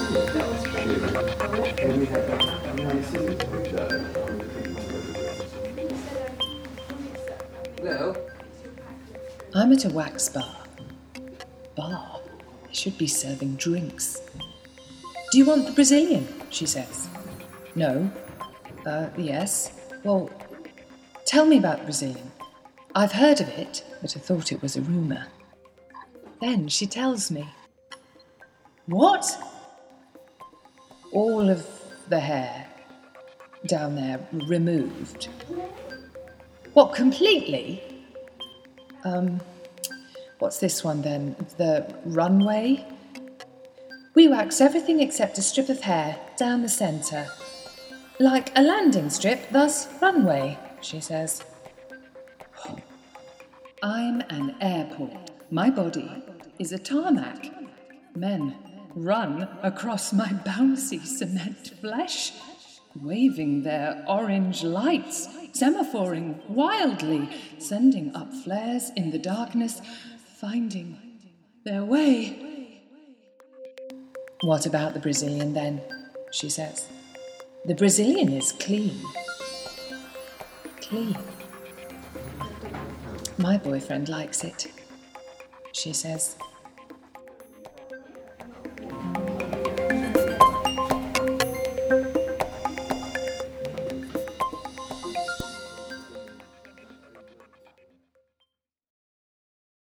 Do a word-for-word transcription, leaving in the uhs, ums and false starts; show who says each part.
Speaker 1: Hello?
Speaker 2: I'm at a wax bar. Bar? They should be serving drinks. Do you want the Brazilian? She says. No. Uh, yes. Well, tell me about the Brazilian. I've heard of it, but I thought it was a rumour. Then she tells me. What? All of the hair down there removed. What, completely? Um, what's this one then? The runway? We wax everything except a strip of hair down the centre. Like a landing strip, thus runway, she says. I'm an airport. My body is a tarmac. Men run across my bouncy cement flesh, waving their orange lights, semaphoring wildly, sending up flares in the darkness, finding their way. What about the Brazilian then? She says. The Brazilian is clean. Clean. My boyfriend likes it, she says.